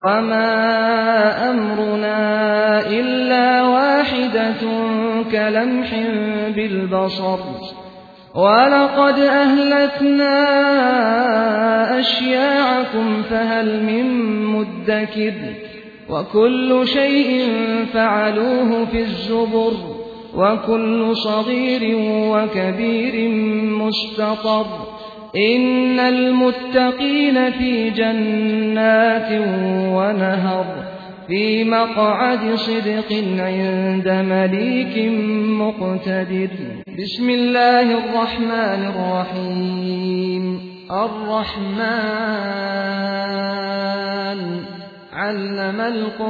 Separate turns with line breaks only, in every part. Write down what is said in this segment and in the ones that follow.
وما أمرنا إلا واحدة كلمح بالبصر ولقد أهلكنا أشياعكم فهل من مدكر وكل شيء فعلوه في الزبر وكل صغير وكبير مستطر إن المتقين في جنات ونهر في مقعد صدق عند مليك مقتدر. بسم الله الرحمن الرحيم. الرحمن علم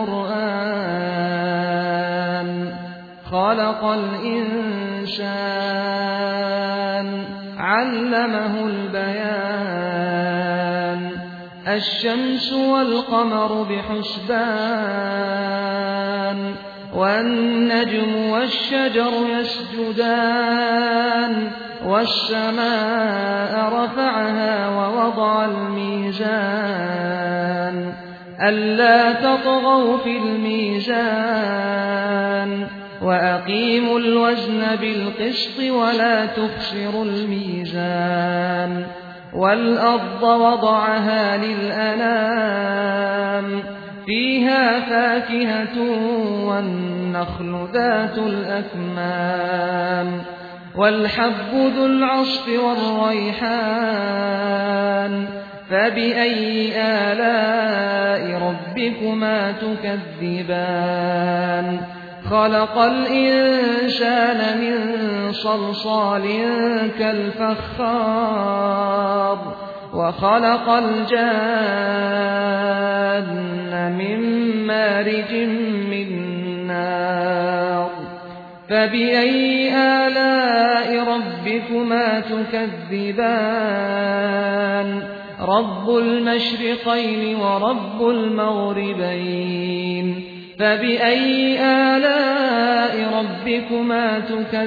القرآن خلق الإنسان علمه البيان الشمس والقمر بحسبان والنجم والشجر يسجدان والسماء رفعها ووضع الميزان ألا تطغوا في الميزان وأقيموا الوزن بالقسط ولا تخسروا الميزان والأرض وضعها للأنام فيها فاكهة والنخل ذات الأكمام والحب ذو العصف والريحان فبأي آلاء ربكما تكذبان خلق الإنسان من صلصال كالفخار وخلق الجان من مارج من نار فبأي آلاء ربكما تكذبان رب المشرقين ورب المغربين فبأي آلاء ربكما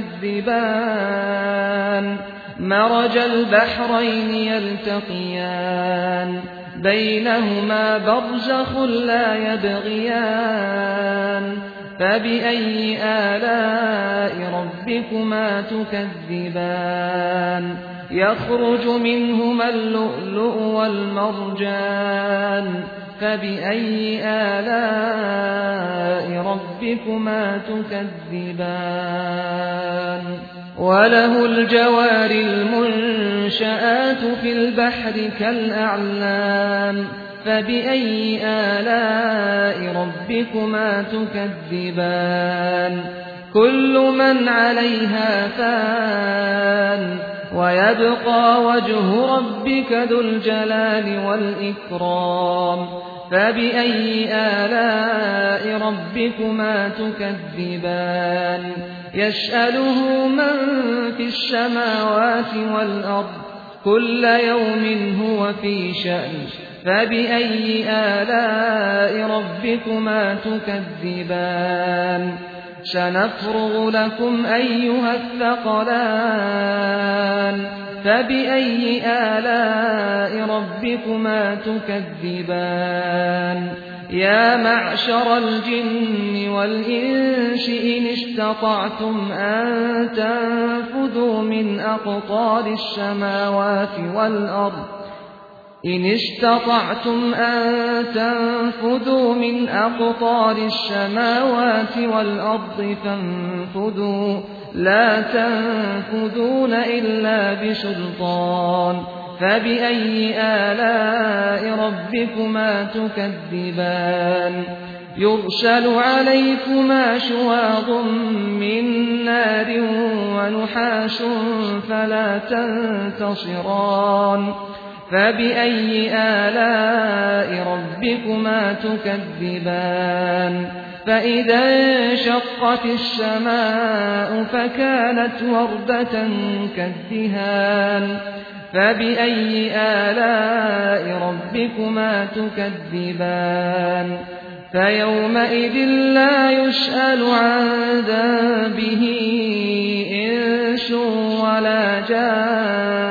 تكذبان مرج البحرين يلتقيان بينهما برزخ لا يبغيان فبأي آلاء ربكما تكذبان يخرج منهما اللؤلؤ والمرجان فبأي آلاء ربكما تكذبان وله الجوار المنشآت في البحر كالأعلام فبأي آلاء ربكما تكذبان كل من عليها فان ويبقى وجه ربك ذو الجلال والإكرام فبأي آلاء ربكما تكذبان يسأله من في السماوات والأرض كل يوم هو في شأن فبأي آلاء ربكما تكذبان سنفرغ لكم أيها الثقلان فبأي آلاء ربكما تكذبان يا معشر الجن والإنس إن استطعتم أن تنفذوا من أقطار السماوات والأرض إن استطعتم أن تنفذوا من أقطار السماوات والأرض فانفذوا لا تنفذون إلا بسلطان فبأي آلاء ربكما تكذبان يرسل عليكما شواظ من نار ونحاس فلا تنتصران فبأي آلاء ربكما تكذبان فإذا انشقت السماء فكانت وردة كالدهان فبأي آلاء ربكما تكذبان فيومئذ لا يسأل عن ذنبه إنس ولا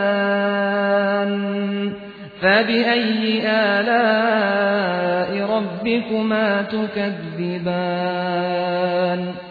جان فبأي آلاء ربكما ربكما تكذبان